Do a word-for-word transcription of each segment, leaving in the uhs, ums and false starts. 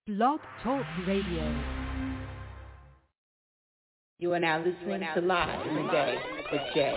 Blog Talk Radio. You are now listening to Live in the Day with Jay.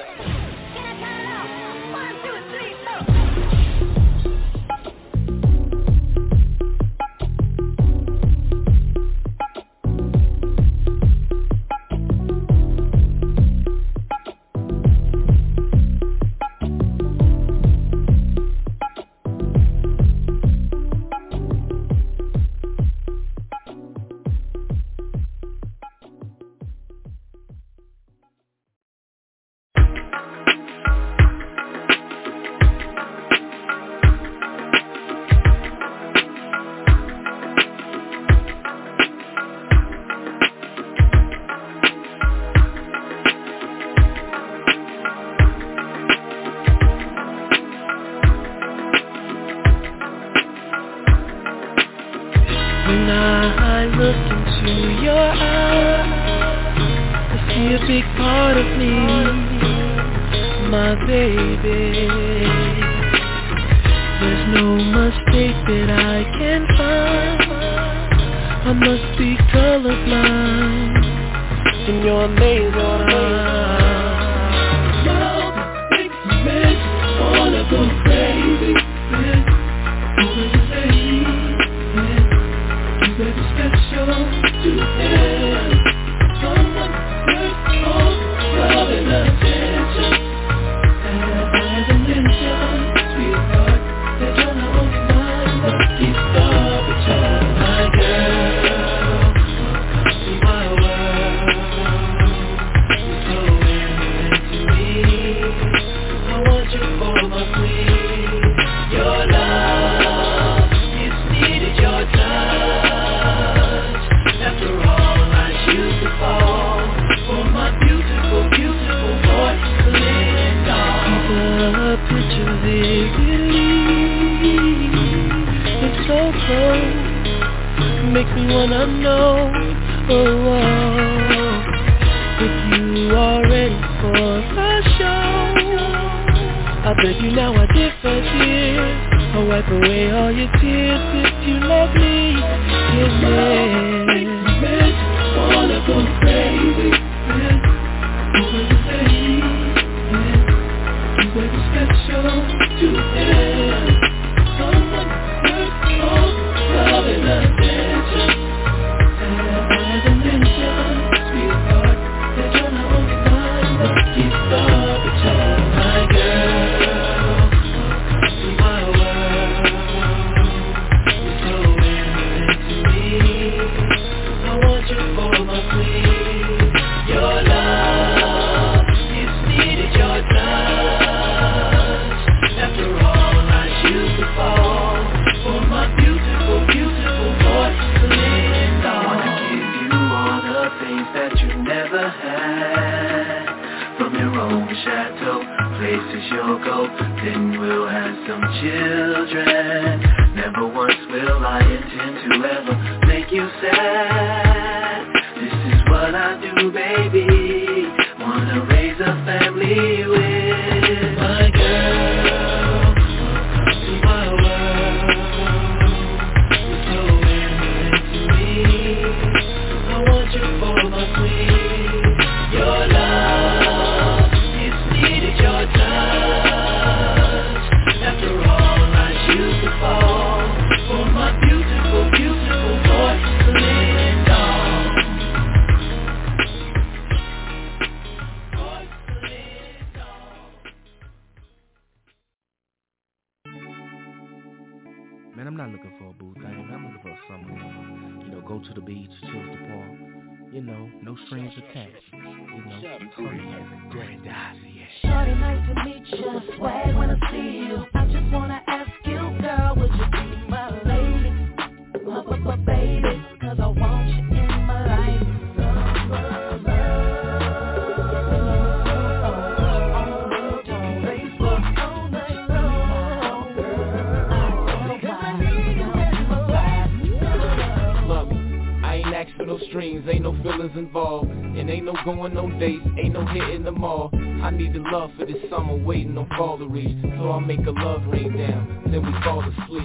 Going on dates, ain't no hitting the mall. I need the love for this summer, waiting on fall to reach. So I'll make a love rain down, then we fall asleep. She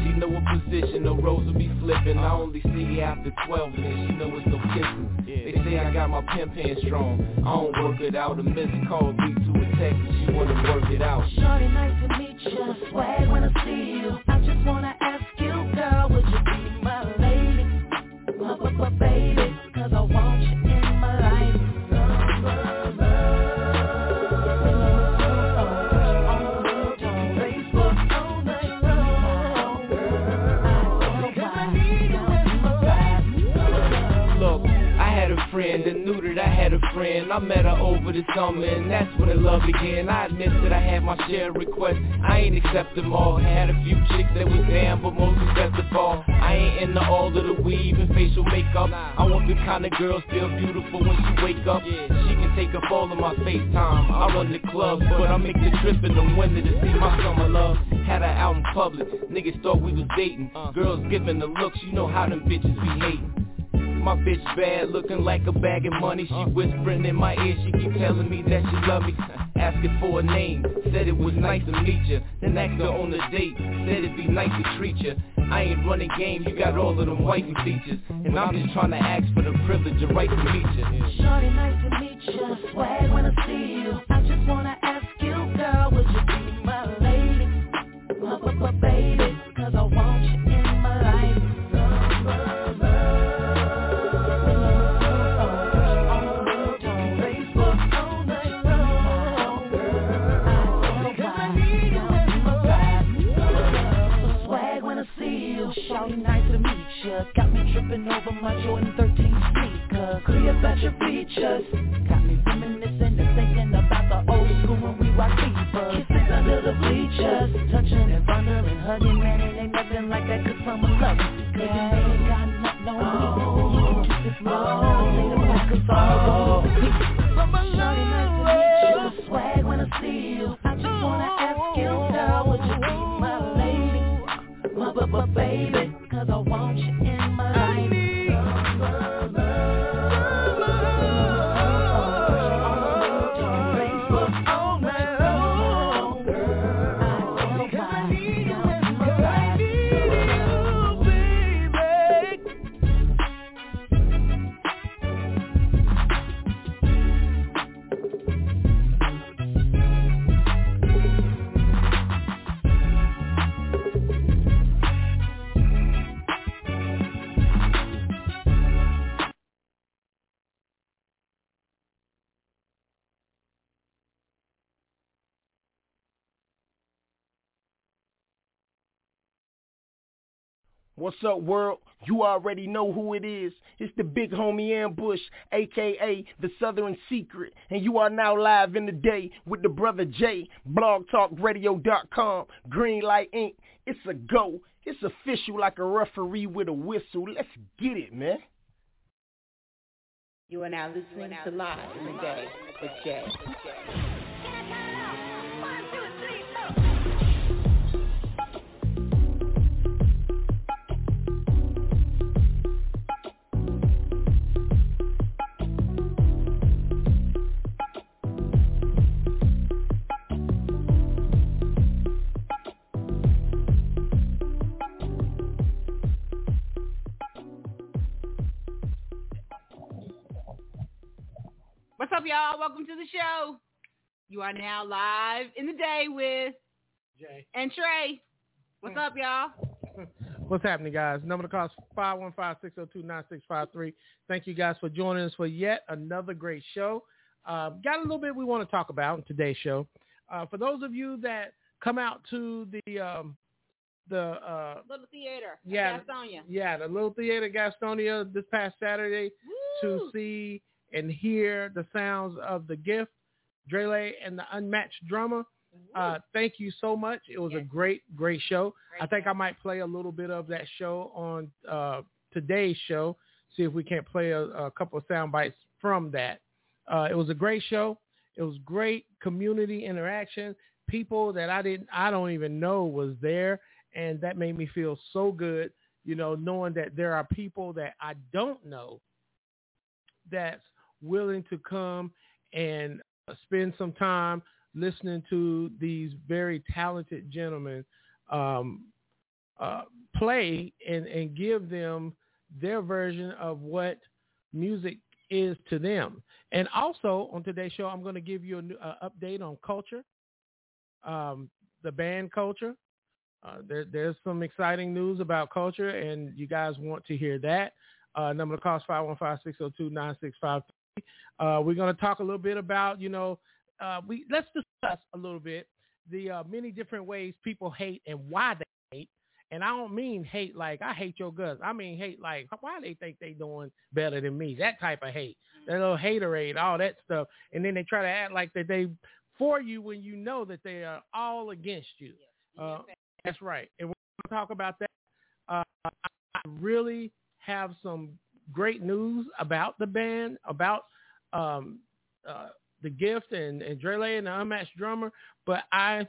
she know what position, no roles will be flipping. I only see you after twelve, and then she know it's no kissing. They say I got my pimp hand strong, I don't work it out. A missed call lead to a text, and she wanna work it out. Shorty, nice to meet you, swag when I see you. I just wanna ask you, girl, would you be my lady? My, my, my baby, cause I want you in my life. Friend and knew that I had a friend. I met her over the summer and that's when the love began. I admit that I had my share of requests, I ain't accept them all. Had a few chicks that was down, but most accept the fall. I ain't into all of the weave and facial makeup. I want the kind of girl still beautiful when she wake up. She can take up all of my FaceTime. I run the clubs, but I make the trip in the winter to see my summer love. Had her out in public, niggas thought we was dating. Girls giving the looks, you know how them bitches be hating. My bitch bad, looking like a bag of money. She whispering in my ear, she keep telling me that she love me. Asking for a name, said it was nice to meet you. Then asked her on a date, said it'd be nice to treat you. I ain't running game, you got all of them wifey features. And I'm just trying to ask for the privilege of right to meet you. Shorty, nice to meet you, swag when I see you. I just wanna ask you, girl, would you be my lady? My, my, my baby, cause I want you in my life. Shawty, nice to meet ya. Got me tripping over my Jordan thirteen sneakers. Cleopatra features got me reminiscing and thinking about the old school when we rock fever. Kisses under the bleachers, touching and fondling, hugging. Man, it ain't nothing like that 'cause someone loves you. Cause you ain't got nothing on me. Kiss this love, say the black 'cause all the Shawty, nice to meet you. Swag when I see you. I just wanna ask you, girl, would you be my lady? My, my, my baby, cause I want you in my life. What's up, world? You already know who it is. It's the big homie Ambush, a k a the Southern Secret. And you are now live in the day with the brother Jay, blog talk radio dot com, Greenlight Incorporated. It's a go. It's official like a referee with a whistle. Let's get it, man. You are now listening to Live in the Day with Jay. What's up, y'all? Welcome to the show. You are now live in the day with Jay and Trey. What's up, y'all? What's happening, guys? Number to call is five one five, six oh two, nine six five three. Thank you guys for joining us for yet another great show. Uh, got a little bit we want to talk about in today's show. Uh, for those of you that come out to the um, the uh, Little Theater, yeah, Gastonia. Yeah, the Little Theater, Gastonia, this past Saturday. Woo! To see and hear the sounds of The Gift, Drele, and the Unmatched Drummer. Uh, thank you so much. It was yes. a great, great show. Great I think show. I might play a little bit of that show on uh, today's show, see if we can't play a, a couple of sound bites from that. Uh, it was a great show. It was great community interaction. People that I didn't, I don't even know was there, and that made me feel so good, you know, knowing that there are people that I don't know that's willing to come and spend some time listening to these very talented gentlemen um, uh, play and, and give them their version of what music is to them. And also on today's show, I'm going to give you an uh, update on Culture, um, the band Culture. Uh, there, there's some exciting news about Culture, and you guys want to hear that. Uh, number to call is five one five, six oh two, nine six five three. Uh, we're going to talk a little bit about, you know, uh, we let's discuss a little bit the uh, many different ways people hate and why they hate. And I don't mean hate like I hate your guts. I mean hate like why they think they doing better than me. That type of hate. That little haterade, all that stuff. And then they try to act like that they for you when you know that they are all against you. Uh, that's right. And we're going to talk about that. Uh, I really have some great news about the band, about um, uh, the Gift and, and Drele and the Unmatched Drummer. But I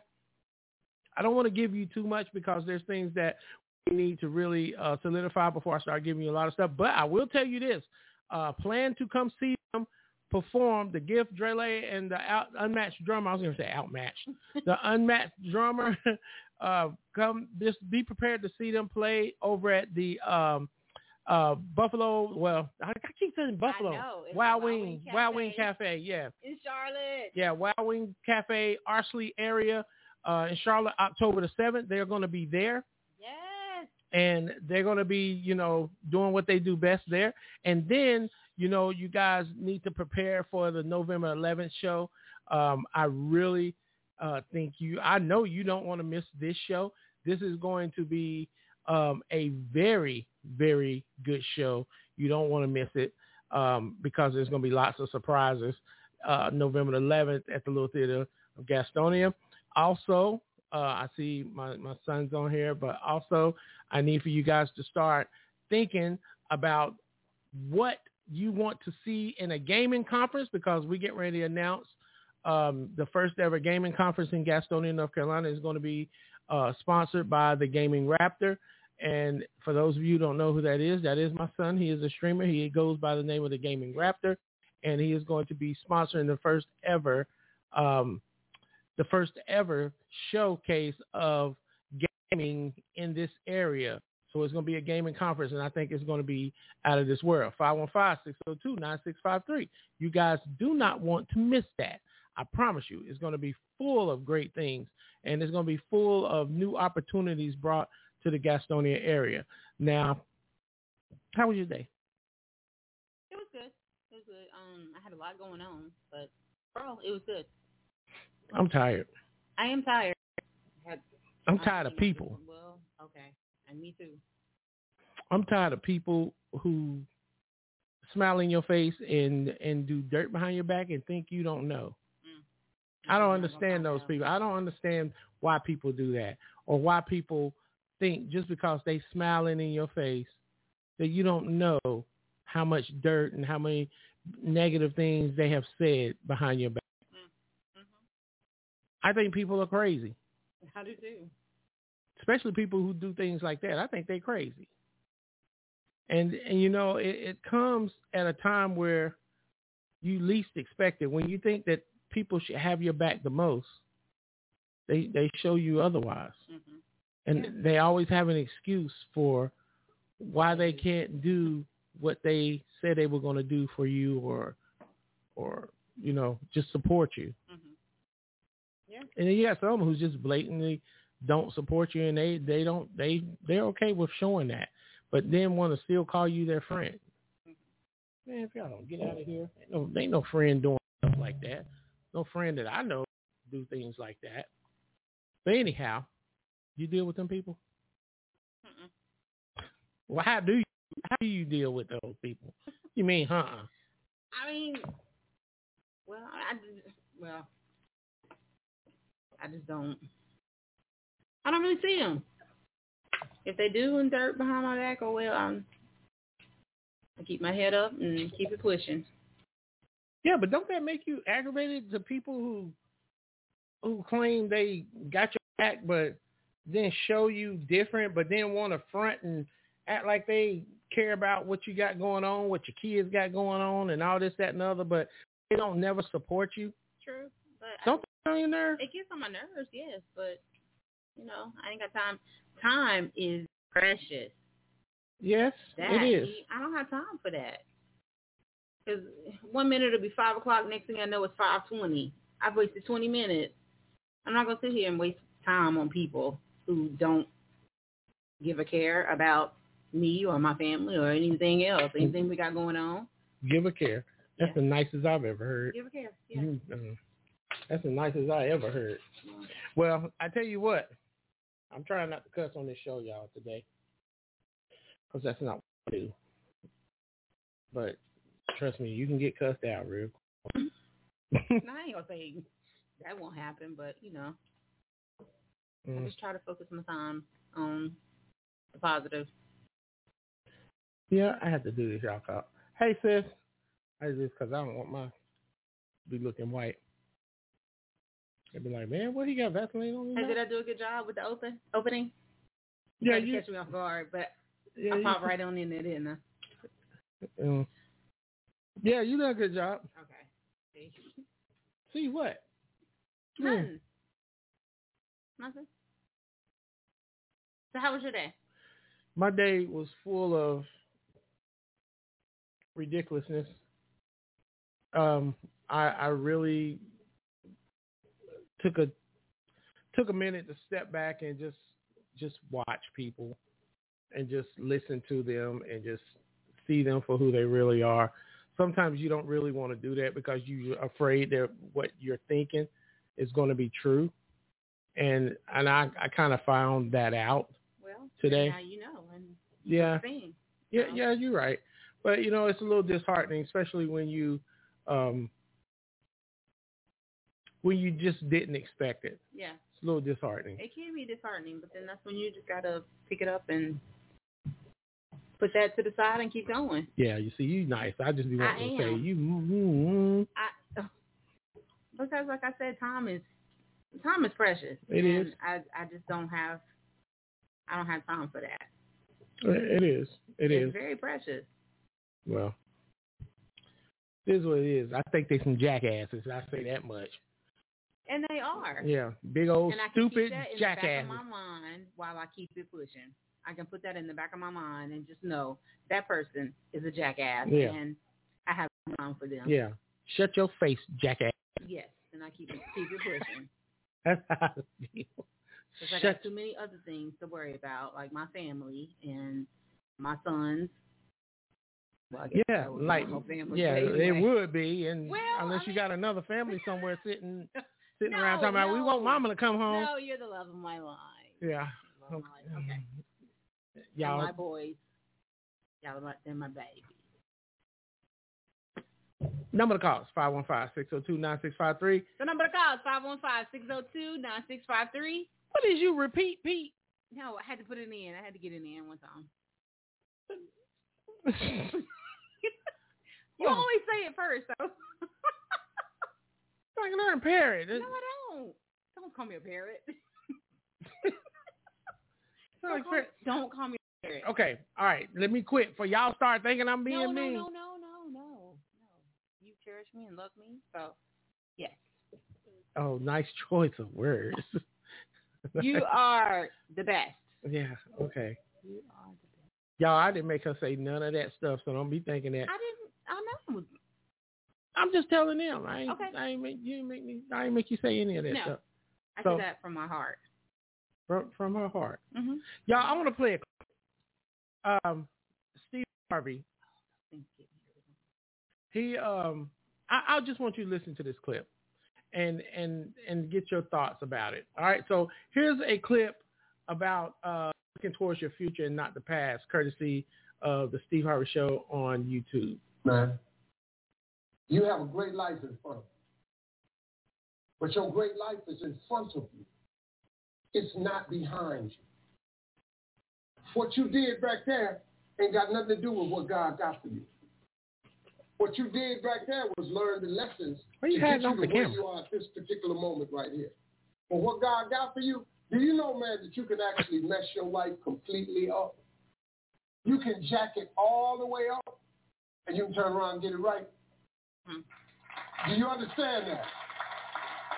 I don't want to give you too much because there's things that we need to really uh, solidify before I start giving you a lot of stuff. But I will tell you this. Uh, plan to come see them perform, the Gift, Drele, and the out, Unmatched Drummer. I was going to say outmatched. The Unmatched Drummer. uh, come, just be prepared to see them play over at the um, uh, Buffalo. Well, I, I keep saying Buffalo. I know. Wild Wing, Wild Wing Cafe. Yeah. In Charlotte. Yeah, Wild Wing Cafe, Arsley area. Uh, in Charlotte, October the seventh, they're going to be there. Yes. And they're going to be, you know, doing what they do best there. And then, you know, you guys need to prepare for the November eleventh show. Um, I really uh, think you, I know you don't want to miss this show. This is going to be um, a very, very good show. You don't want to miss it um, because there's going to be lots of surprises. Uh, November eleventh at the Little Theater of Gastonia. Also, uh, I see my, my son's on here, but also I need for you guys to start thinking about what you want to see in a gaming conference because we get ready to announce um, the first ever gaming conference in Gastonia, North Carolina is going to be uh, sponsored by the Gaming Raptor. And for those of you who don't know who that is, that is my son. He is a streamer. He goes by the name of the Gaming Raptor, and he is going to be sponsoring the first ever um, the first ever showcase of gaming in this area. So it's going to be a gaming conference, and I think it's going to be out of this world. five one five, six oh two, nine six five three. You guys do not want to miss that. I promise you, it's going to be full of great things, and it's going to be full of new opportunities brought to the Gastonia area. Now, how was your day? It was good. It was good. Um, I had a lot going on, but, bro, it was good. I'm tired. I am tired. I had, I'm tired of people. Well, okay. And me too. I'm tired of people who smile in your face and, and do dirt behind your back and think you don't know. Mm. I don't understand those people. I don't understand why people do that or why people think just because they smiling in your face that you don't know how much dirt and how many negative things they have said behind your back. I think people are crazy. How do you do? Especially people who do things like that. I think they're crazy. And, and you know, it, it comes at a time where you least expect it. When you think that people should have your back the most, they they show you otherwise. Mm-hmm. And yeah. They always have an excuse for why they can't do what they said they were going to do for you or, or you know, just support you. Mm-hmm. Yeah. And then you got some who just blatantly don't support you, and they, they don't they they're okay with showing that, but then want to still call you their friend. Mm-hmm. Man, if y'all don't get out of here, ain't no, ain't no friend doing stuff like that. No friend that I know do things like that. But anyhow, you deal with them people. Mm-mm. Well, how do you how do you deal with those people? You mean, huh? I mean, well, I well. I just don't, I don't really see them. If they do in dirt behind my back, oh well, I'm, I keep my head up and keep it pushing. Yeah, but don't that make you aggravated to people who who claim they got your back, but then show you different, but then want to front and act like they care about what you got going on, what your kids got going on, and all this, that, and the other, but they don't never support you? True. But don't on your nerves? It gets on my nerves, yes, but, you know, I ain't got time. Time is precious. Yes, That, it is. I don't have time for that. Because one minute it'll be five o'clock, next thing I know it's five twenty. I've wasted twenty minutes. I'm not going to sit here and waste time on people who don't give a care about me or my family or anything else, anything we got going on. Give a care. That's Yeah. the nicest I've ever heard. Give a care, yeah. You, uh, that's the nicest I ever heard. Yeah. Well, I tell you what, I'm trying not to cuss on this show, y'all, today, because that's not what I do. But trust me, you can get cussed out real quick. I ain't going to say that won't happen, but, you know, Mm. I just try to focus my time on the positive. Yeah, I have to do this, y'all. Call. Hey, sis. I do this because I don't want my to be looking white. They'd be like, man, what he got Vaseline on? Hey, did I do a good job with the open opening? Yeah, Tried to you catch me off guard, but yeah, I you, popped right on in there, didn't I? um, yeah, you done a good job. Okay. See? See what? Nothing. Nothing. So how was your day? My day was full of ridiculousness. Um, I, I really took a took a minute to step back and just just watch people and just listen to them and just see them for who they really are. Sometimes you don't really want to do that because you're afraid that what you're thinking is going to be true. And and I, I kind of found that out Well, today. now you know. And Yeah. thing, Yeah, know? yeah, you're right. But, you know, it's a little disheartening, especially when you um, when you just didn't expect it. Yeah. It's a little disheartening. It can be disheartening, but then that's when you just got to pick it up and put that to the side and keep going. Yeah, you see, you nice. I just be I wanting to say, am. you, mm-hmm. I, because, like I said, time is time is precious. It and is. I, I just don't have, I don't have time for that. It is. It it's is. very precious. Well, it is what it is. I think they some jackasses. I say that much. And they are. Yeah, big old and I can stupid keep that in jackasses. the back of my mind while I keep it pushing. I can put that in the back of my mind and just know that person is a jackass, Yeah. and I have time for them. Yeah, shut your face, jackass. Yes, and I keep it keep it pushing. That's how I feel. Because I Shut. got too many other things to worry about, like my family and my sons. Well, I guess Yeah, that would be like my whole family, yeah, but anyway. it would be, and Well, unless I you mean- got another family somewhere sitting sitting No, around talking about we no. want mama to come home. No, you're the love of my life. Yeah. Love of my life. Okay. And Y'all, my boys, y'all are my, they're my baby. number to call is five one five, six oh two, nine six five three. The number to call is five one five, six oh two, nine six five three. What did you repeat, Pete? No, I had to put it in. I had to get it in one time. You Oh. always say it first, though. I can learn parrot. No, I don't. Don't call me a parrot. Like Don't call, parrot. don't call me a parrot. Okay, all right. Let me quit for y'all start thinking I'm being no, no, mean. no, no, no, no, no. You cherish me and love me, so yes. Oh, nice choice of words. You are the best. Yeah, okay. You are the best. Y'all, I didn't make her say none of that stuff, so don't be thinking that. I didn't. I know. I'm just telling them. I ain't. Okay. I ain't make you. Ain't make me. I ain't make you say any of that No. stuff. I So- said that from my heart. From from her heart. Mm-hmm. Y'all, I want to play a clip. Um, Steve Harvey. He um, I, I just want you to listen to this clip, and and and get your thoughts about it. All right. So here's a clip about uh, looking towards your future and not the past, courtesy of the Steve Harvey Show on YouTube. Man, you have a great life in front of you. But your great life is in front of you. It's not behind you. What you did back there ain't got nothing to do with what God got for you. What you did back there was learn the lessons Why you to get hiding you off to the where camera? you are at this particular moment right here. But what God got for you, do you know, man, that you can actually mess your life completely up? You can jack it all the way up, and you can turn around and get it right. Hmm. Do you understand that?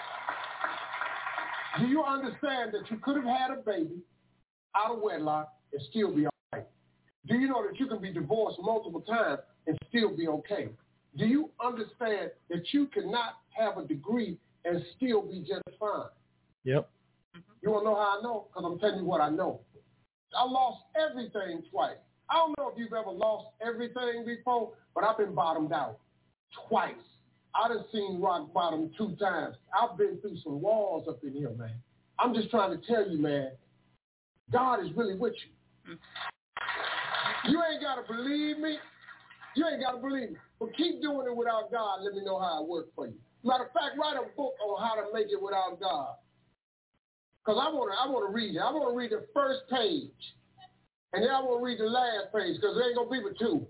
Do you understand that you could have had a baby out of wedlock and still be all right? Do you know that you can be divorced multiple times and still be okay? Do you understand that you cannot have a degree and still be just fine? Yep. You want to know how I know? Because I'm telling you what I know. I lost everything twice. I don't know if you've ever lost everything before, but I've been bottomed out twice. I done seen rock bottom two times. I've been through some walls up in here, man. I'm just trying to tell you, man, God is really with you. You ain't got to believe me. You ain't got to believe me. But keep doing it without God. Let me know how it worked for you. Matter of fact, write a book on how to make it without God. Because I want to I want to read it. I want to read the first page. And then I want to read the last page because there ain't going to be but two.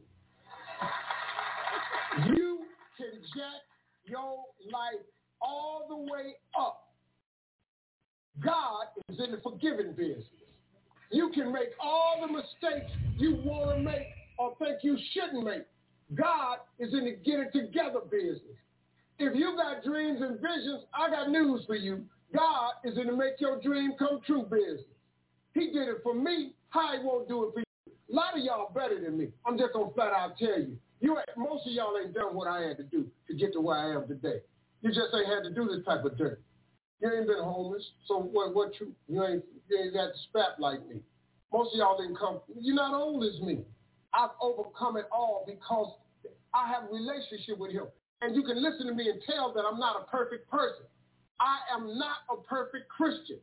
You can jack your life all the way up. God is in the forgiving business. You can make all the mistakes you want to make or think you shouldn't make. God is in the get it together business. If you got dreams and visions, I got news for you. God is in the make your dream come true business. He did it for me. How he won't do it for you? A lot of y'all better than me. I'm just going to flat out tell you. You ain't, most of y'all ain't done what I had to do to get to where I am today. You just ain't had to do this type of dirt. You ain't been homeless, so what? What you? You ain't, you ain't got to scrap like me. Most of y'all didn't come. You're not old as me. I've overcome it all because I have a relationship with him. And you can listen to me and tell that I'm not a perfect person. I am not a perfect Christian.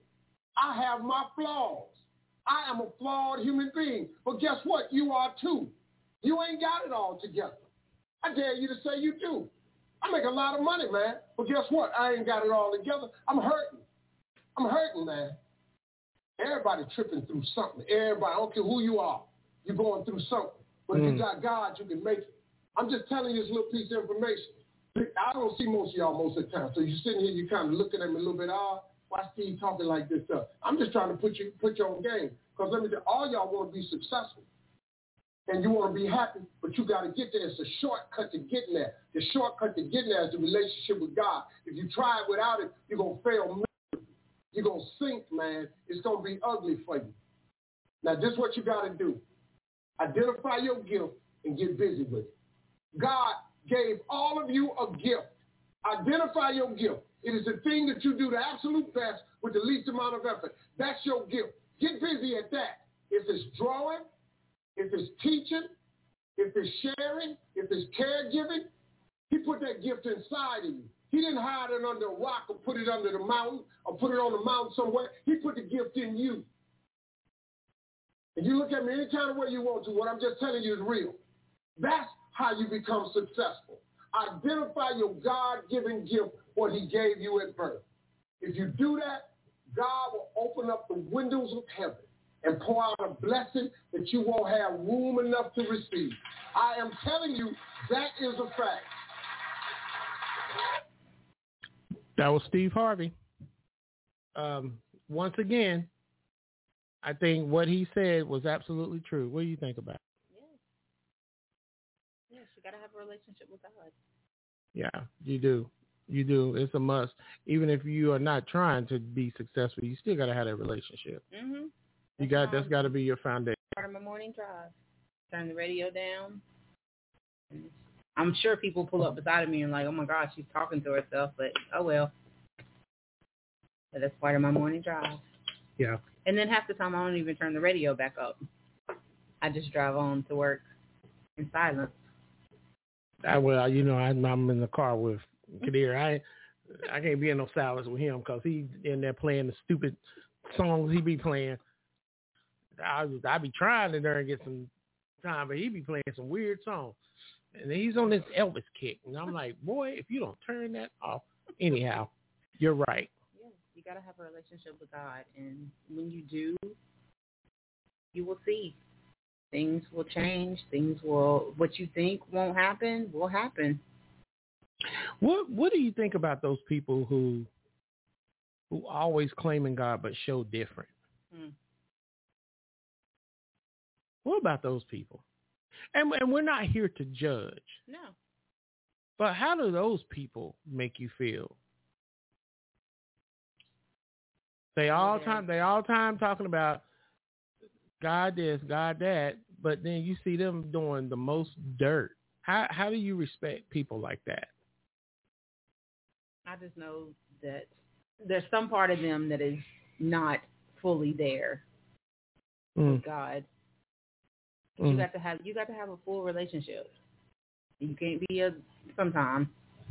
I have my flaws. I am a flawed human being. But guess what? You are too. You ain't got it all together. I dare you to say you do. I make a lot of money, man. But guess what? I ain't got it all together. I'm hurting. I'm hurting, man. Everybody tripping through something. Everybody, I don't care who you are. You're going through something. But mm. if you got God, you can make it. I'm just telling you this little piece of information. I don't see most of y'all most of the time. So you're sitting here, you're kind of looking at me a little bit odd. Why Steve talking like this stuff? I'm just trying to put you put you on game. Because let me tell you, all y'all want to be successful. And you want to be happy, but you got to get there. It's a shortcut to getting there. The shortcut to getting there is the relationship with God. If you try it without it, you're going to fail miserably. You're going to sink, man. It's going to be ugly for you. Now, this is what you got to do. Identify your gift and get busy with it. God gave all of you a gift. Identify your gift. It is the thing that you do the absolute best with the least amount of effort. That's your gift. Get busy at that. If it's drawing, if it's teaching, if it's sharing, if it's caregiving, he put that gift inside of you. He didn't hide it under a rock or put it under the mountain or put it on the mountain somewhere. He put the gift in you. And you look at me any kind of way you want to. What I'm just telling you is real. That's how you become successful. Identify your God-given gift, what he gave you at birth. If you do that, God will open up the windows of heaven and pour out a blessing that you won't have room enough to receive. I am telling you, that is a fact. That was Steve Harvey. Um, once again, I think what he said was absolutely true. What do you think about it? Yes. Yes, you got to have a relationship with God. Yeah, you do. You do. It's a must. Even if you are not trying to be successful, you still got to have that relationship. Mm-hmm. You got that's got to be your foundation. Part of my morning drive. Turn the radio down. I'm sure people pull up beside of me and like, oh my gosh, she's talking to herself, but oh well. But that's part of my morning drive. Yeah. And then half the time I don't even turn the radio back up. I just drive on to work in silence. I, well, you know, I, I'm in the car with Kadir. I I can't be in no silence with him because he's in there playing the stupid songs he be playing. I I be trying to there and get some time, but he be playing some weird songs. And he's on this Elvis kick. And I'm like, boy, if you don't turn that off. Anyhow, you're right. Yeah, you got to have a relationship with God. And when you do, you will see. Things will change. Things will, what you think won't happen will happen. What What do you think about those people who who always claiming God but show different? Hmm. What about those people? And, and we're not here to judge. No. But how do those people make you feel? They all time they all time talking about God this, God that, but then you see them doing the most dirt. How how do you respect people like that? I just know that there's some part of them that is not fully there mm. with God. Mm. You got to have you got to have a full relationship. You can't be a sometime.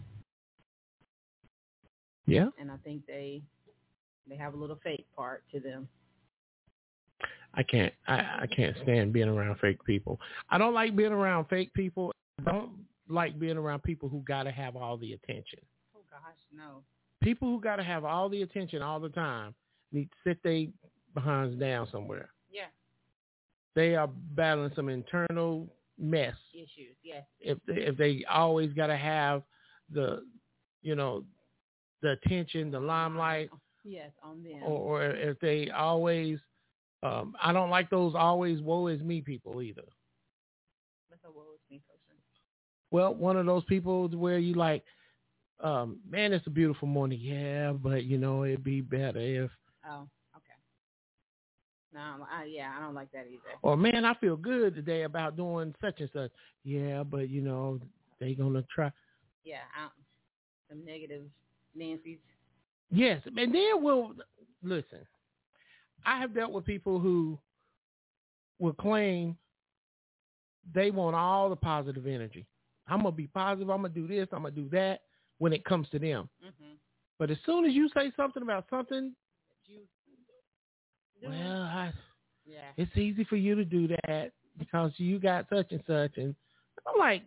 Yeah. And I think they they have a little fake part to them. I can't I, I can't stand being around fake people. I don't like being around fake people. I don't like being around people who gotta have all the attention. Oh gosh, no. People who gotta have all the attention all the time need to sit their behinds down somewhere. Yeah. They are battling some internal mess. Issues, yes. If they, if they always gotta have the, you know, the attention, the limelight. Yes, on them. Or, or if they always, um, I don't like those always woe is me people either. That's a woe is me person. Well, one of those people where you like, um, man, it's a beautiful morning. Yeah, but you know, it'd be better if. Oh, okay. No, I, yeah, I don't like that either. Or man, I feel good today about doing such and such. Yeah, but you know, they gonna try. Yeah, I, some negative Nancy's. Yes, and then we'll listen. I have dealt with people who will claim they want all the positive energy. I'm gonna be positive. I'm gonna do this. I'm gonna do that when it comes to them. Mm-hmm. But as soon as you say something about something, you well, I, yeah, it's easy for you to do that because you got such and such, and I'm like,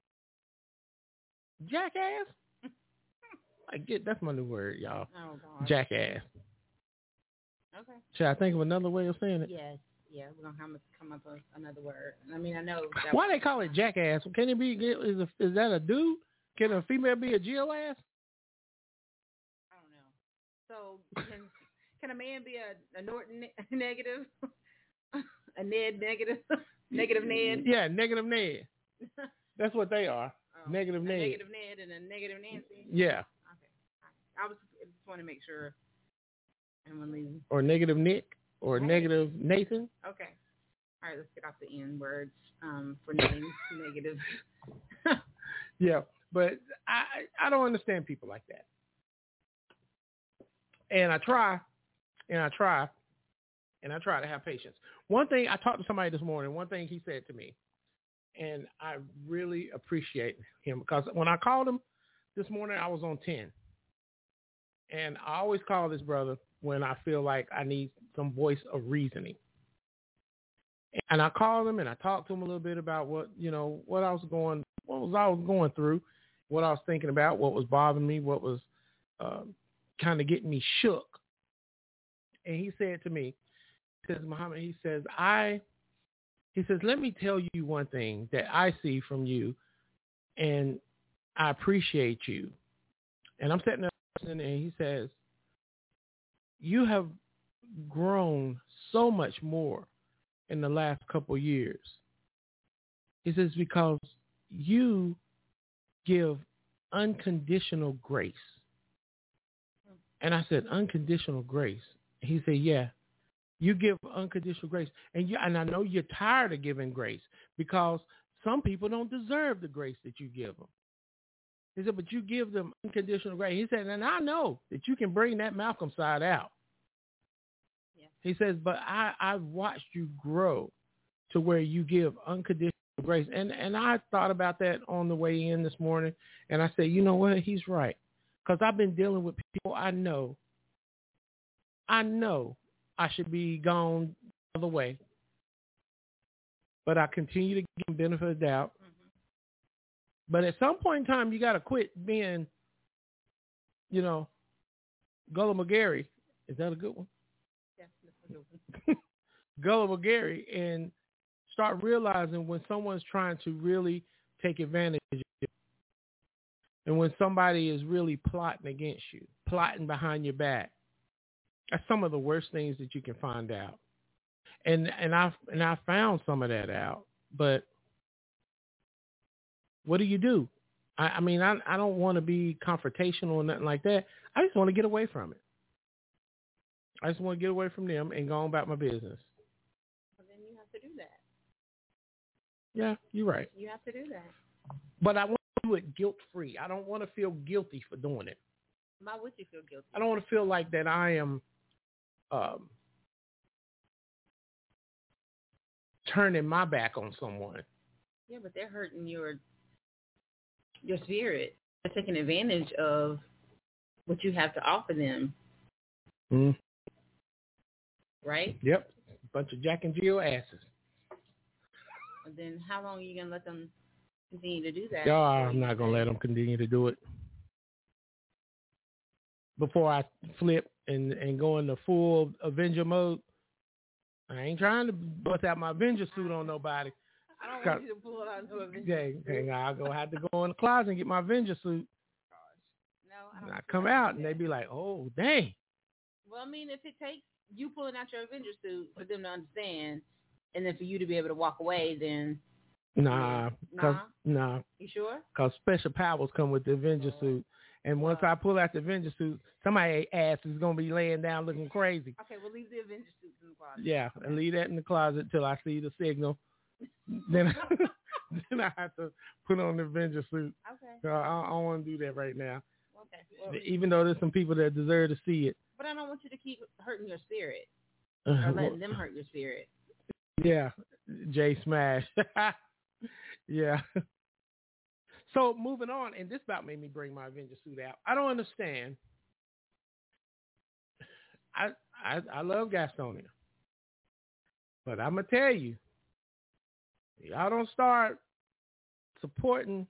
jackass. I get that's my new word, y'all. Oh God. Jackass. Okay. Should I think of another way of saying it? Yes. Yeah, we're gonna have to come up with another word. I mean, I know. That Why they call it jackass? Can it be? Is a, is that a dude? Can a female be a Jill ass? I don't know. So can can a man be a, a Norton ne- negative, a Ned negative, negative Ned? Yeah, negative Ned. That's what they are. Oh, negative a Ned. Negative Ned and a negative Nancy. Yeah. Okay. I was just want to make sure. I'm gonna leave. Or negative Nick. Or right. Negative Nathan. Okay. All right, let's get off the N words um, for names. Negative. Yeah, but I I don't understand people like that. And I try, and I try, and I try to have patience. One thing, I talked to somebody this morning, one thing he said to me, and I really appreciate him because when I called him this morning, I was on ten. And I always call this brother when I feel like I need some voice of reasoning. And I called him and I talked to him a little bit about what, you know, what I was going, what was I was going through, what I was thinking about, what was bothering me, what was uh, kind of getting me shook. And he said to me, he says, Muhammad, he says, I, he says, let me tell you one thing that I see from you and I appreciate you. And I'm sitting there and he says, you have grown so much more in the last couple years. He says, because you give unconditional grace. And I said, unconditional grace. He said, yeah, you give unconditional grace. And you, and I know you're tired of giving grace because some people don't deserve the grace that you give them. He said, but you give them unconditional grace. He said, and I know that you can bring that Malcolm side out. Yeah. He says, but I, I've watched you grow to where you give unconditional grace. And, and I thought about that on the way in this morning. And I said, you know what? He's right. Because I've been dealing with people I know. I know I should be gone the other way. But I continue to give them benefit of the doubt. Mm-hmm. But at some point in time, you got to quit being, you know, gullible Gary. Is that a good one? Yeah, that's a good one. Gullible Gary, and start realizing when someone's trying to really take advantage of you, and when somebody is really plotting against you, plotting behind your back. That's some of the worst things that you can find out. And and I and I found some of that out, but. What do you do? I, I mean, I, I don't want to be confrontational or nothing like that. I just want to get away from it. I just want to get away from them and go on about my business. Well, then Yeah, you're right. You have to do that. But I want to do it guilt-free. I don't want to feel guilty for doing it. Why would you feel guilty? I don't want to feel like that I am um, turning my back on someone. Yeah, but they're hurting your your spirit. They're taking advantage of what you have to offer them. Mm. Right? Yep. Bunch of Jack and Jill asses. And then how long are you going to let them continue to do that? No, I'm not going to let them continue to do it. Before I flip and, and go into full Avenger mode, I ain't trying to bust out my Avenger suit on nobody. I don't want you to pull it out into a Avenger suit. Yeah, I'll go have to go in the closet and get my Avenger suit. No, I don't. And I come out and they be like, oh, dang. Well, I mean, if it takes you pulling out your Avenger suit for them to understand, and then for you to be able to walk away, then nah, cause, nah, nah. You sure? Because special powers come with the Avenger oh. suit, and once oh. I pull out the Avenger suit, somebody's ass is gonna be laying down looking crazy. Okay, we'll leave the Avenger suit in the closet. Yeah, and leave that in the closet till I see the signal. then, I, then I have to put on the Avenger suit. Okay. So I, I don't want to do that right now. Okay. Well, even though there's some people that deserve to see it. But I don't want you to keep hurting your spirit or letting them hurt your spirit. Yeah, Jay Smash. Yeah. So moving on, and this about made me bring my Avenger suit out. I don't understand. I I, I love Gastonia, but I'm gonna tell you, y'all don't start supporting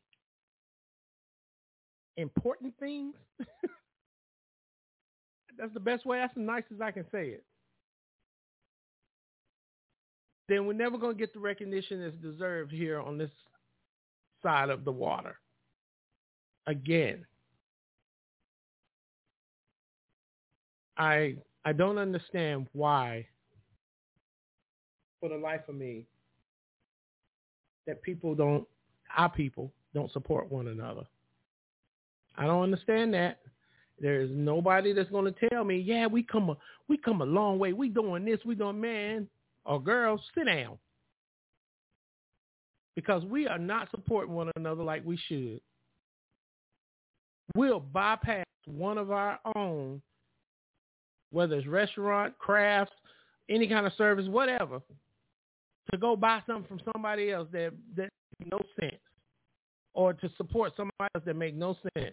important things. That's the best way. That's the nicest I can say it. Then we're never going to get the recognition that's deserved here on this side of the water. Again, I I don't understand why, for the life of me, that people don't, our people don't support one another. I don't understand that. There's nobody that's going to tell me, yeah, we come a we come a long way. We doing this. We doing, man or girl, sit down. Because we are not supporting one another like we should. We'll bypass one of our own, whether it's restaurant, crafts, any kind of service, whatever, to go buy something from somebody else that, that makes no sense, or to support somebody else that makes no sense.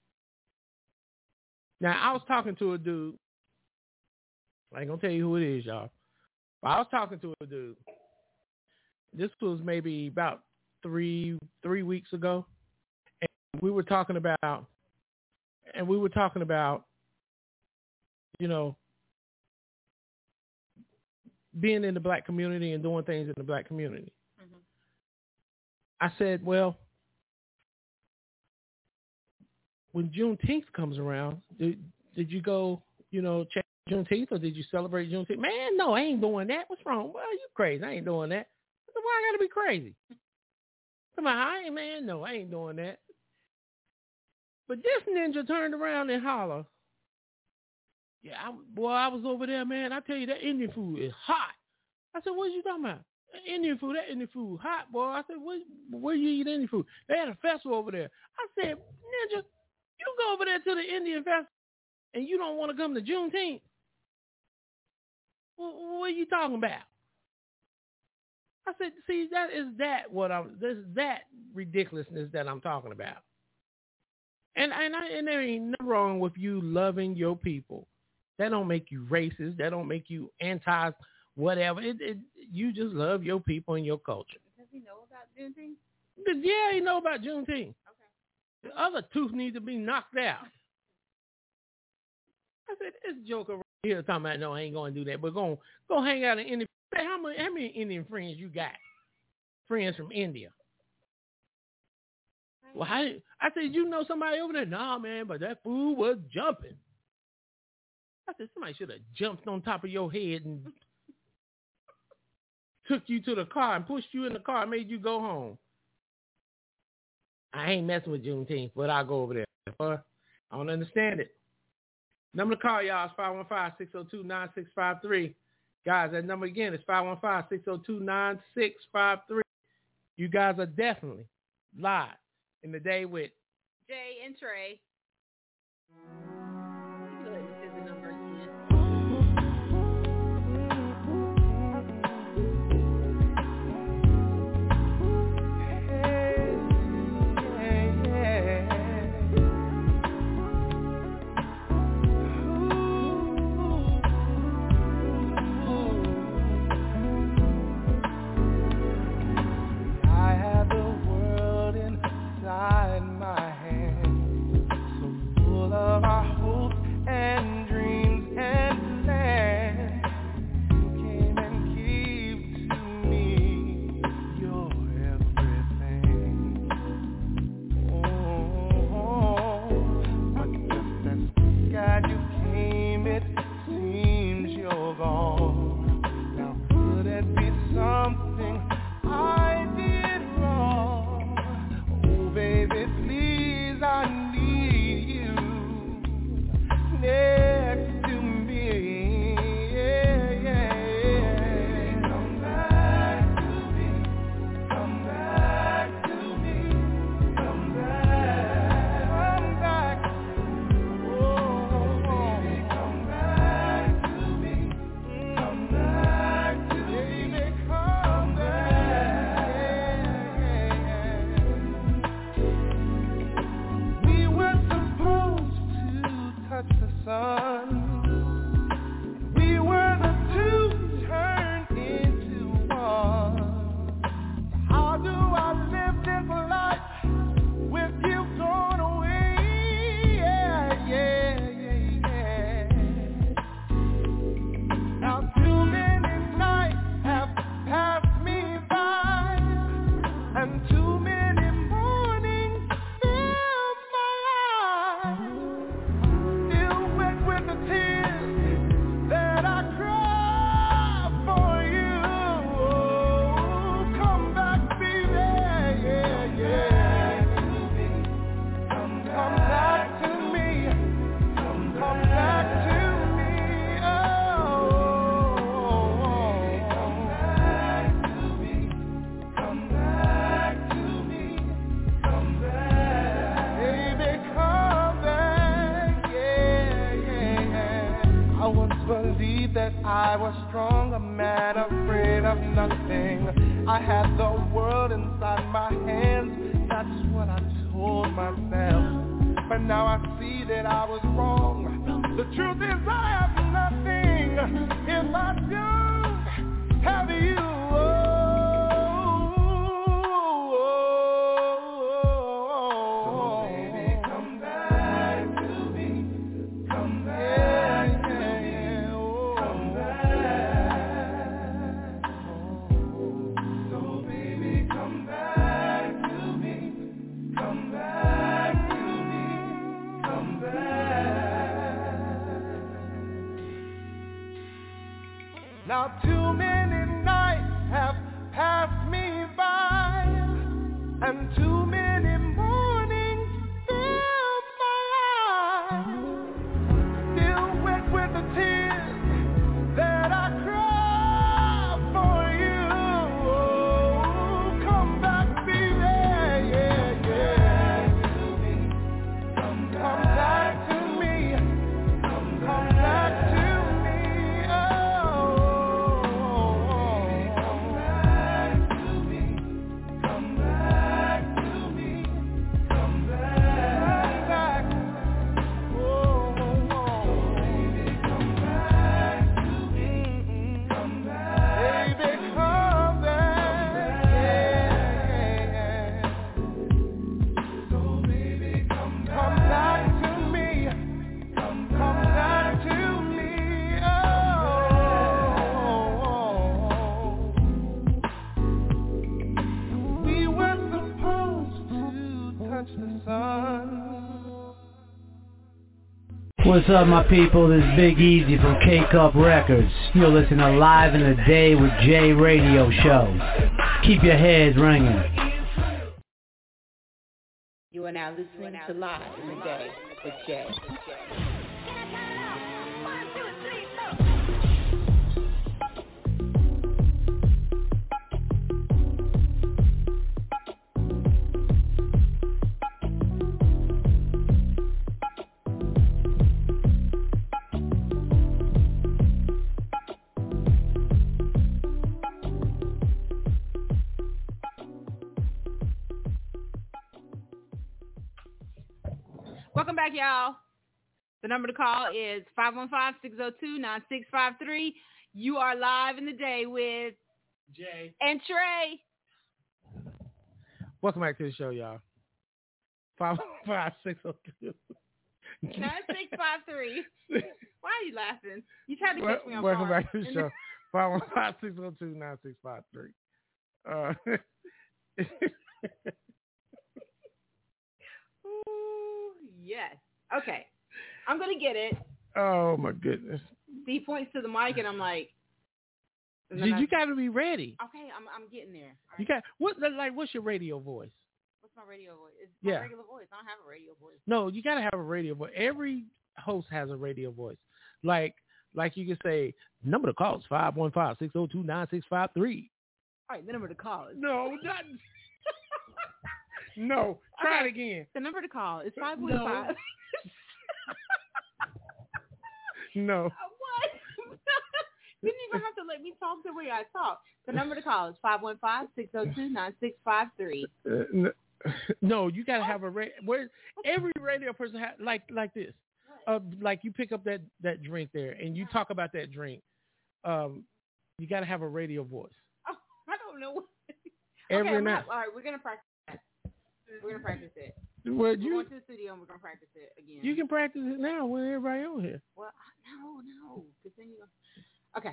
Now, I was talking to a dude. I ain't going to tell you who it is, y'all. But I was talking to a dude. This was maybe about three three weeks ago. And we were talking about, and we were talking about, you know, being in the black community and doing things in the black community. Mm-hmm. I said, well, when Juneteenth comes around, did, did you go, you know, check Juneteenth, or did you celebrate Juneteenth? Man, no, I ain't doing that. What's wrong? Well, you crazy. I ain't doing that. I said, why I got to be crazy? Come on, I ain't, man, no, I ain't doing that. But this ninja turned around and hollered, yeah, I, boy, I was over there, man. I tell you, that Indian food is hot. I said, what are you talking about? Indian food, that Indian food, hot, boy. I said, where, where you eat Indian food? They had a festival over there. I said, ninja, you go over there to the Indian festival and you don't want to come to Juneteenth? What, what are you talking about? I said, see, that is that what I'm, this is that ridiculousness that I'm talking about. And and, I, and there ain't nothing wrong with you loving your people. That don't make you racist. That don't make you anti whatever. It, it, you just love your people and your culture. Does he know about Juneteenth? Yeah, he know about Juneteenth. Okay. The other tooth needs to be knocked out. I said, this joker right here talking about, no, I ain't going to do that, but go, go hang out in India. Say, how many, how many Indian friends you got? Friends from India. Well, how, I said, you know somebody over there? Nah, man, but that fool was jumping. I said, somebody should have jumped on top of your head and took you to the car and pushed you in the car and made you go home. I ain't messing with Juneteenth, but I'll go over there. I don't understand it. Number to call, y'all, is five one five, six oh two, nine six five three. Guys, that number again is five one five, six oh two, nine six five three. You guys are definitely live in the day with Jay and Trey. You can let me say the number again. What's up, my people? This is Big Easy from K-Cup Records. You're listening to Live in the Day with Jay Radio Show. Keep your heads ringing. You are now listening to Live in the Day with Jay. Welcome back, y'all. The number to call is five one five, six oh two, nine six five three. You are live in the day with Jay and Trey. Welcome back to the show, y'all. five one five, six oh two. nine six five three. Why are you laughing? You tried to catch me on Welcome guard. back to the show. five one five, six oh two, nine six five three. Uh, Ooh, yes. Okay. I'm going to get it. oh, my goodness. He points to the mic, and I'm like... and then You, I- you got to be ready. Okay, I'm I'm getting there. All You right. got what? Like, what's your radio voice? What's my radio voice? It's my Yeah. regular voice. I don't have a radio voice. No, you got to have a radio voice. Every host has a radio voice. Like, like you can say, number to call is five one five, six oh two, nine six five three. All right, the number to call is... No, not... no, try Okay. it again. The number to call is five one No. five. No. What? Then you're going to have to let me talk the way I talk. The number to call is five one five, six oh two, nine six five three. Uh, no, no, you got to have a radio. Where every radio person ha- like like this. Uh, like you pick up that, that drink there and you talk about that drink. Um, you got to have a radio voice. Oh, I don't know. What... Every okay, night. all right, we're going to practice that. We're going to practice it. Well, We're you going to the studio and we're going to practice it again. you can practice it now when everybody on here. Well, no, no. Because then you Okay.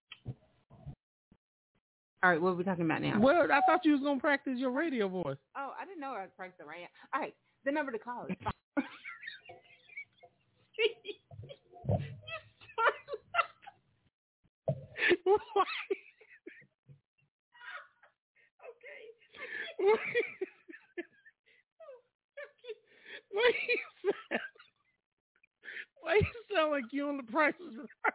All right, what are we talking about now? Well, I thought you was gonna practice your radio voice. Oh, I didn't know I was practicing right now. All right, the number to call is five. Why? Okay. Why you sound, why you sound like you on the Price is Right?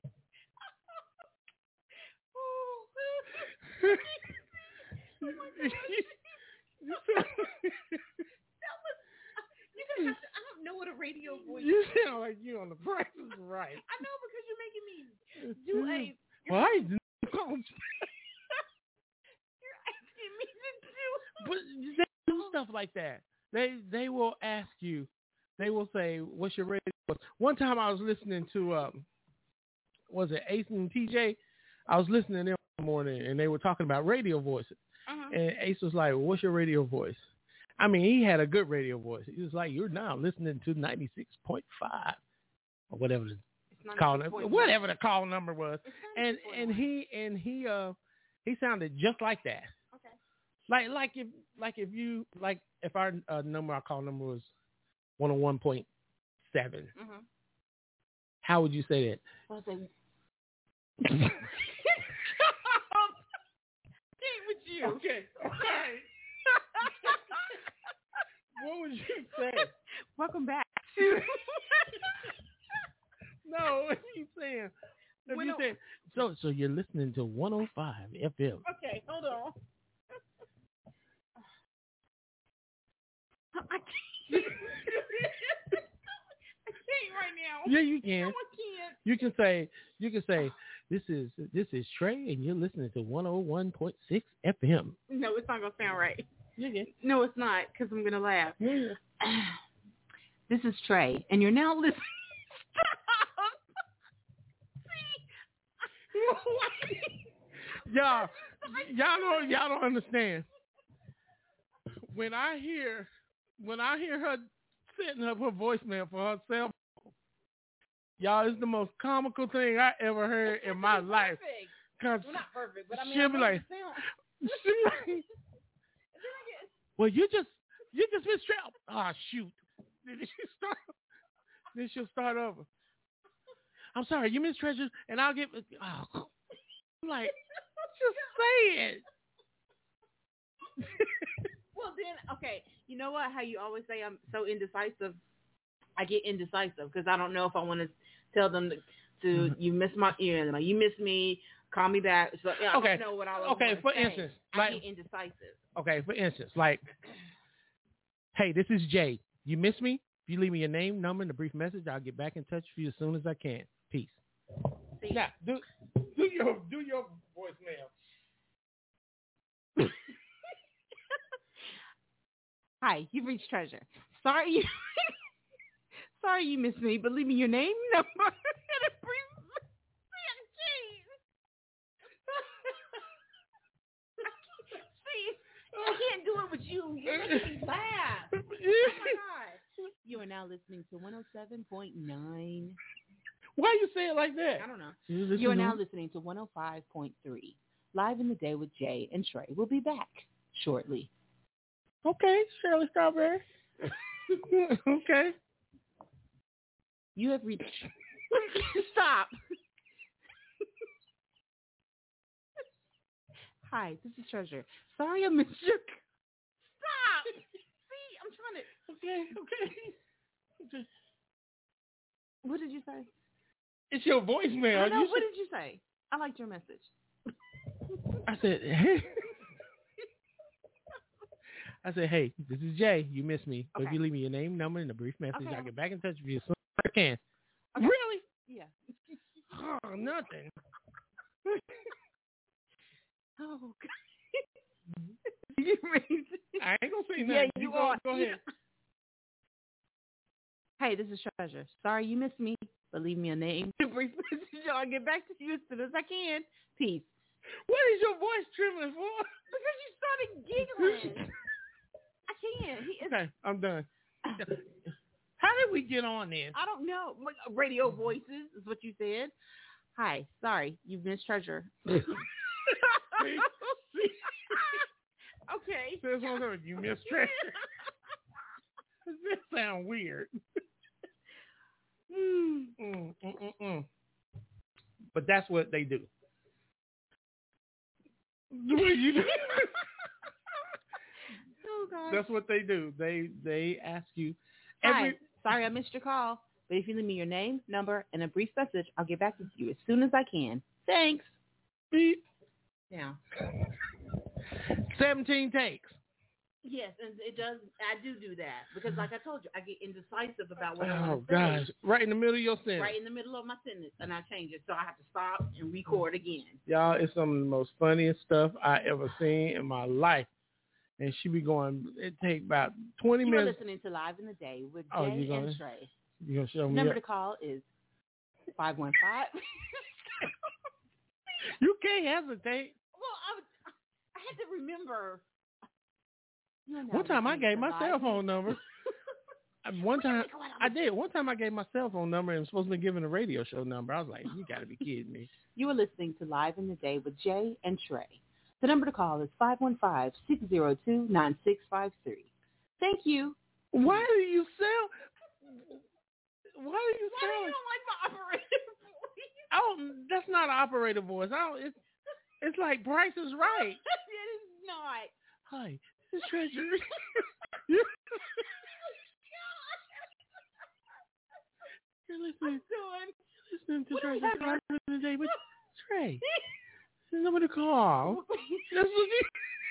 Oh my gosh. You sound, That was, you're gonna have to, I don't know what a radio voice you is. sound like you on the Price is Right. I know because you're making me do a. Why? You're asking me to do. But they do stuff like that. They they will ask you. They will say, "What's your radio voice?" One time I was listening to um, was it Ace and T J? I was listening to them one morning, and they were talking about radio voices. Uh-huh. And Ace was like, well, "What's your radio voice?" I mean, he had a good radio voice. He was like, "You're now listening to ninety-six point five or whatever the call number, whatever the call number was." And and he and he uh he sounded just like that. Okay. Like like if like if you like if our uh, number our call number was one oh one point seven, Mm-hmm. how would you say that? I was like, with you. Okay. Okay. What would you say? Welcome back. No, what are you saying? If When you a- say, so so you're listening to one oh five F M. Okay, hold on. I can't. I can't right now. Yeah, you can. No, I can't. You can say you can say this is this is Trey and you're listening to one oh one point six F M. No, it's not gonna sound right. Yeah, yeah. No, it's not, because I'm gonna laugh. Yeah. This is Trey, and you're now listening. y'all, y'all don't y'all don't understand. When I hear when I hear her setting up her voicemail for her cell phone, y'all, it's the most comical thing I ever heard in my life. Perfect. Cause Well, not perfect, but I mean, she'll I be know like, the sound. she'll be like, well, you just you just missed Trey. Ah, shoot. Then she start. Then she'll start over. I'm sorry, you missed Treasure, and I'll get. Oh, I'm like, just say it. Well, then, okay. You know what? How you always say I'm so indecisive. I get indecisive because I don't know if I want to tell them to, to you miss my ear, like you miss me, call me back. So yeah, Okay. I don't know what I was Okay, for say. instance, I like- get indecisive. Okay, for instance, like, hey, this is Jay. You miss me? If you leave me your name, number, and a brief message, I'll get back in touch with you as soon as I can. Peace. See, Now, do do your do your voicemail. Hi, you've reached Treasure. Sorry you sorry you missed me, but leave me your name, number, and a brief. See, I can't do it with you. You're making me laugh. Oh my God. You are now listening to one oh seven point nine. Why you say it like that? I don't know. You, you are now listening to one oh five point three. Live in the Day with Jay and Trey. We'll be back shortly. Okay, Shirley Strawberry. Okay. You have reached. Stop. Hi, this is Treasure. Sorry I missed your... Stop! See, I'm trying to... Okay, okay. okay. What did you say? It's your voicemail. I know, you what should... did you say? I liked your message. I said, hey. I said, hey, this is Jay. You missed me. But Okay. if you leave me your name, number, and a brief message, Okay. I'll get back in touch with you as soon as I can. Okay. Really? Yeah. Oh, nothing. Oh, God. You ready? I ain't going to say nothing. Yeah, you go, are. Go ahead. Hey, this is Treasure. Sorry you missed me, but leave me a name. Brief message. I'll get back to you as soon as I can. Peace. What is your voice trembling for? Because you started giggling. I can't. He is, Okay, I'm done. How did we get on this? I don't know. Radio voices is what you said. Hi. Sorry. You've missed Treasure. See? See? Okay. Says one word, you missed Treasure. This sound weird. mm, mm, mm, mm. But that's what they do. What you do? Oh, God. That's what they do. They they ask you Hi. every. Sorry I missed your call. But if you leave me your name, number, and a brief message, I'll get back to you as soon as I can. Thanks. Beep. Yeah. Seventeen takes. Yes, and it does. I do do that because, like I told you, I get indecisive about what I Oh want to gosh! say. Right in the middle of your sentence. Right in the middle of my sentence, and I change it, so I have to stop and record again. Y'all, it's some of the most funniest stuff I ever seen in my life. And she be going. It take about twenty you minutes. You're listening to Live in the Day with Oh, Jay you gonna, and Trey. You gonna show The me? number up? to call is five one five. You can't hesitate. Well, I, was, I had to remember. One time I gave my cell phone number. One time I did. One time I gave my cell phone number and was supposed to be giving a radio show number. I was like, you got to be kidding me. You are listening to Live in the Day with Jay and Trey. The number to call is five one five, six zero two, nine six five three. Thank you. Why do you sell? Why do you Why sell? do you don't like my operator voice? Oh, that's not an operator voice. I don't, it's, it's like Price is Right. It is not. Hi, this is Treasure. You're listening, doing? listening to What are we Treasure having? Live in the Day with Trey. There's nobody to call. That's what you,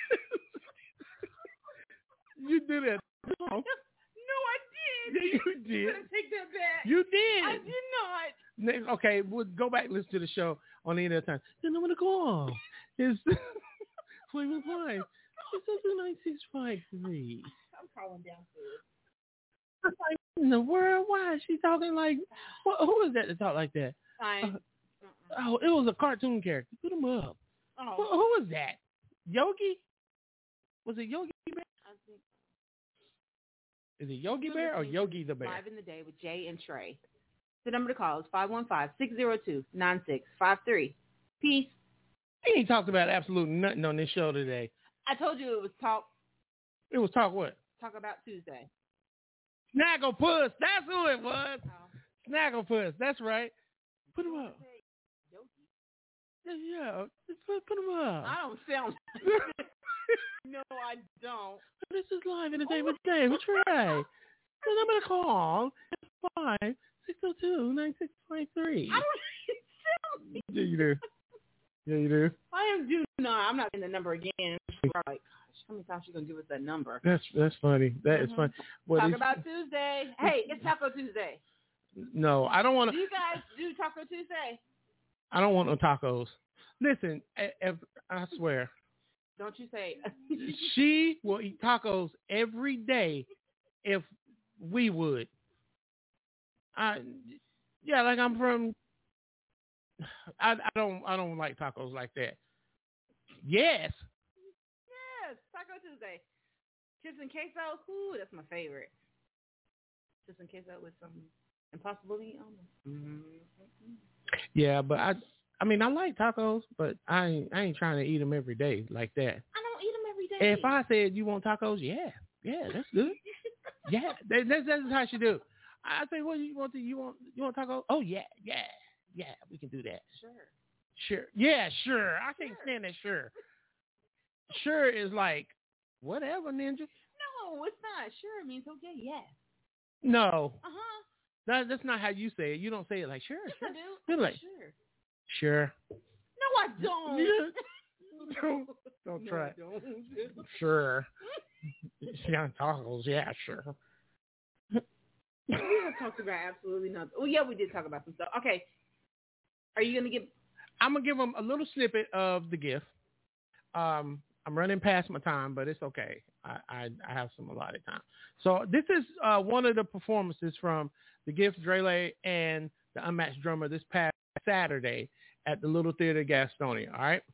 you did it. No, I did. Yeah, you did. You better take that back. You did. I did not. Next, okay, we'll go back and listen to the show on the end of the time. There's nobody to call. It's Flavor Five. It's something nine six five three. I'm calling down food. Like, in the world, why is she talking like? What, who is that to talk like that? Fine. Uh, oh, it was a cartoon character. Put him up. Oh. Who, who was that? Yogi? Was it Yogi Bear? I think Is it Yogi Bear or Yogi the Bear? Live in the Day with Jay and Trey. The number to call is five one five, six zero two, nine six five three. Peace. He ain't talked about absolutely nothing on this show today. I told you it was talk It was talk what? talk about Tuesday. Snagglepuss. That's who it was. Oh. Snagglepuss. That's right. Put him up. Yeah, yeah. Just put, put him up. I don't sound. No, I don't. This is Live in the Day with Dave. What's right? The number to call is five six zero two nine six five three. I don't sound. Yeah, you do. Yeah, you do. I am do not. I'm not in the number again. We're like, gosh, how many times you gonna give us that number? That's that's funny. That is Mhm. funny. What Talk is- about Tuesday. Hey, it's Taco Tuesday. No, I don't want Do to. you guys do Taco Tuesday? I don't want no tacos. Listen, if, I swear, Don't you say? she will eat tacos every day if we would. I, yeah, like I'm from. I, I don't I don't like tacos like that. Yes. Yes, Taco Tuesday. Chips and queso. Ooh, that's my favorite. Chips and queso with some Impossible meat on them. Mm-hmm. Yeah, but I I mean I like tacos, but I ain't, I ain't trying to eat them every day like that. I don't eat them every day. If I said you want tacos, yeah, yeah, that's good. yeah, that, that's that's how she do. I say, what you want? To, you want you want tacos? Oh yeah, yeah, yeah, we can do that. Sure. Sure. Yeah, sure. I can't Sure. stand that. Sure. Sure is like whatever, Ninja. No, it's not. Sure means okay. Yes. No. Uh huh. That, that's not how you say it. You don't say it like sure. Yes, sure. I do. You're like Sure. sure. No, I don't. Yeah. don't don't no, try. I don't. Sure. Yeah, tacos. Yeah, sure. We have talked about absolutely nothing. Oh yeah, we did talk about some stuff. Okay. Are you gonna give? I'm gonna give them a little snippet of the gift. Um, I'm running past my time, but it's okay. I, I, I have some allotted time. So this is uh, one of the performances from the Gift, Drele, and the Unmatched Drummer this past Saturday at the Little Theater Gastonia. All right.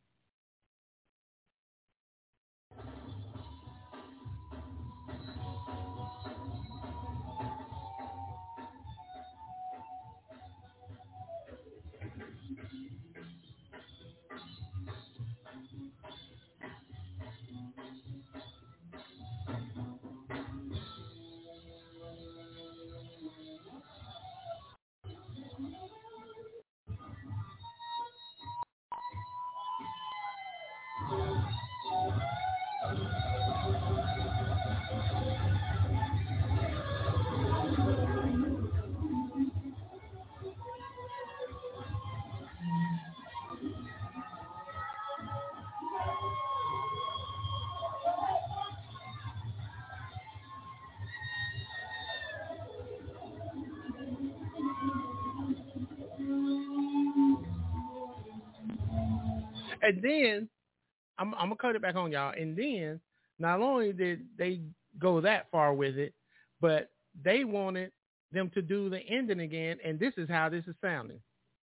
And then I'm, I'm gonna cut it back on y'all. And then not only did they go that far with it, but they wanted them to do the ending again. And this is how this is sounding.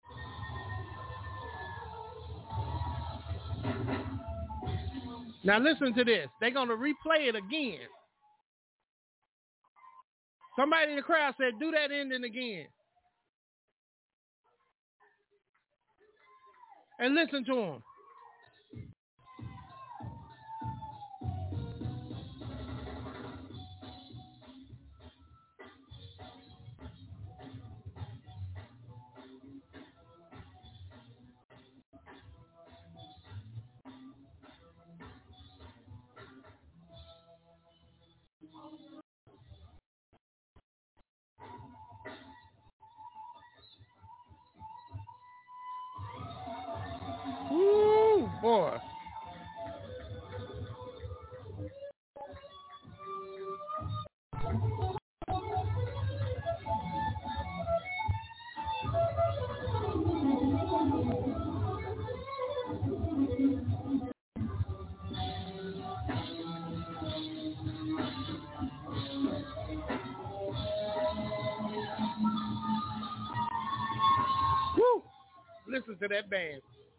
Now listen to this. They're gonna replay it again. Somebody in the crowd said, "Do that ending again." And listen to them. Woo, boy. Woo. Listen to that band.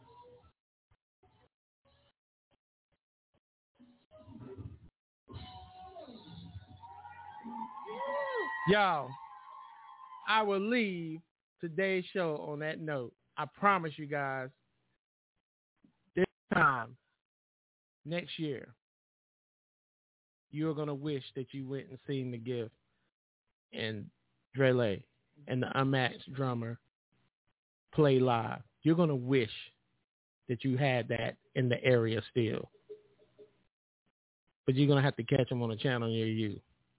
Y'all, I will leave today's show on that note. I promise you guys, this time, next year, you're going to wish that you went and seen The Gift and Drele and the Unmatched Drummer play live. You're going to wish that you had that in the area still. But you're going to have to catch them on a channel near you.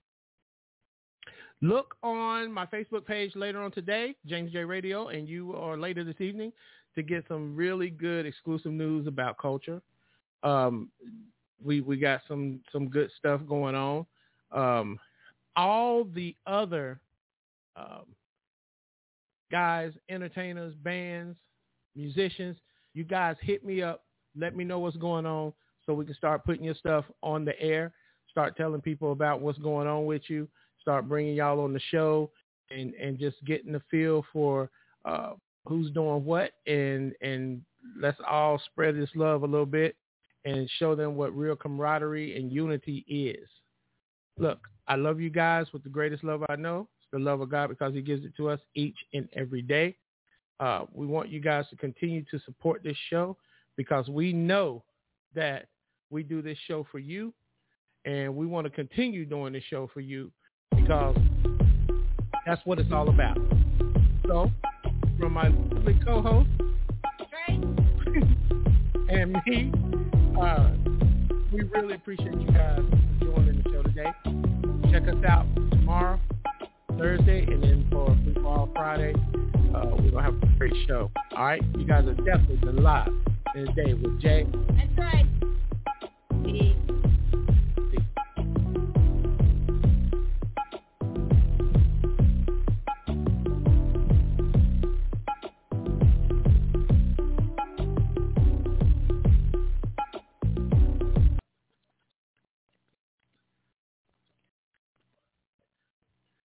Look on my Facebook page later on today, James J Radio, and you or later this evening to get some really good exclusive news about culture. Um, we we got some some good stuff going on. Um, all the other um, guys, entertainers, bands, musicians, you guys hit me up. Let me know what's going on so we can start putting your stuff on the air. Start telling people about what's going on with you. Start bringing y'all on the show. and, and just getting the feel for uh, who's doing what, and and let's all spread this love a little bit and show them what real camaraderie and unity is. Look, I love you guys with the greatest love I know. It's the love of God, because he gives it to us each and every day. Uh, we want you guys to continue to support this show, because we know that we do this show for you, and we want to continue doing this show for you, because that's what it's all about. So, from my lovely co-host, Trey, and me, uh, we really appreciate you guys for joining the show today. Check us out tomorrow, Thursday, and then for Free For All Friday, uh, we're going to have a great show. All right? You guys are definitely been live in the day with Jay. That's right. Peace.